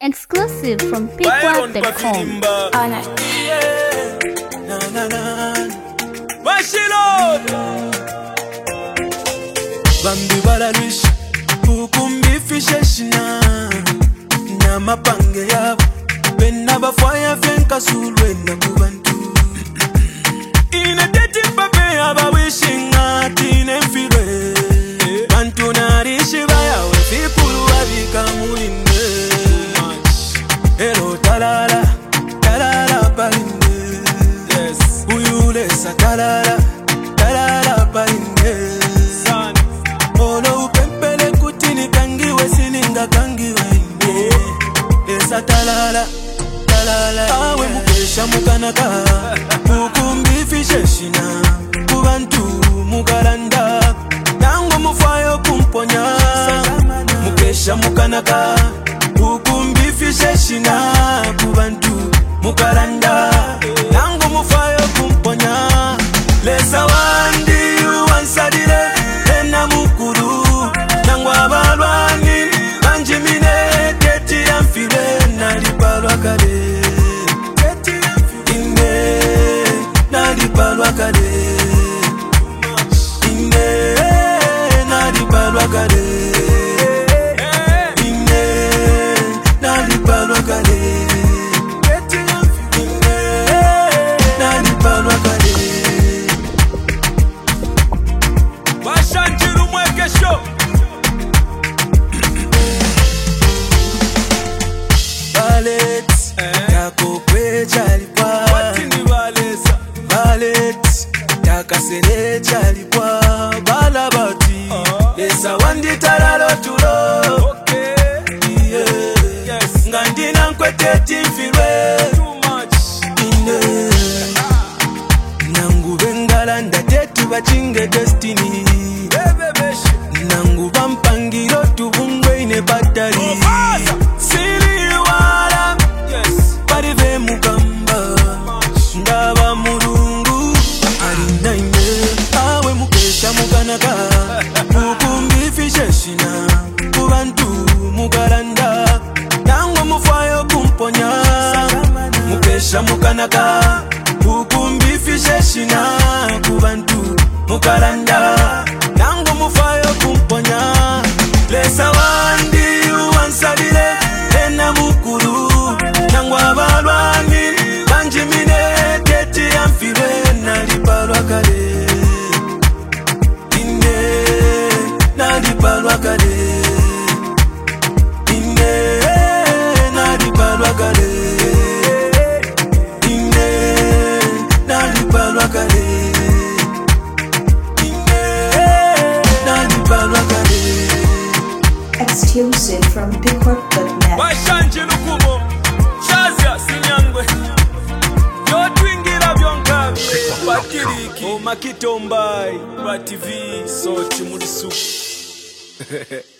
Exclusive from pickwack.com. Bambi balalush kukumbi fisheshina na mapange yabo bena bafaya fenka sulwe na kubantu ina tete pape aba wishing atine mfilwe bantu narishi bayawe fikuru wabika muinde ero talala talala palinde yes uyule satalala talala palinde ono upempele kutini kangiwe sininga kangiwe esa talala talala awe mukesha mukanaka mukumbi fisheshina kubantu mugalanda nango mufayo kumponya mukesha mukanaka mukumbi fisheshina kubantu mugalanda nango mufayo kumponya lesa wandi uwansadire ena mukuru nango abalwani banjimine keti ya mfile nalibalwa kale inde nalibalwa kale inde nalibalwa kale inde nalibalwa kale inde nalibalwa kale bashanjiru mwekesho Valet yako kwechalipwa watini valesa Valet yakasele chalipwa balabati lesa wanditalalo tulo yes ngandina nkweteti mfilwe too much ine nangu bengala ndatetu bachinge destiny nangu bampangiro tubungwe ine batari siliwala yes parive mugamba ndaba murungu alinaine awe mukesha mukanaka mukumbi fisheshina kubantu mugalanda nango mufayo kumponya mukesha mukanaka mukumbi fisheshina kubantu mugalanda nango mufayo kumponya lesa wandi uwansadire ena mukuru nango abalwani banjimine keti ya mfilwe nalibalwa kale inde nalibalwa kale inde nalibalwa kale inde nalibalwa kale inde nalibalwa kale. Exclusive from pickwack.net. Bashanji lukumo Shazia sinyangwe Yo twingira byonkabe Bakiriki O makitombai Ba TV So chimurisu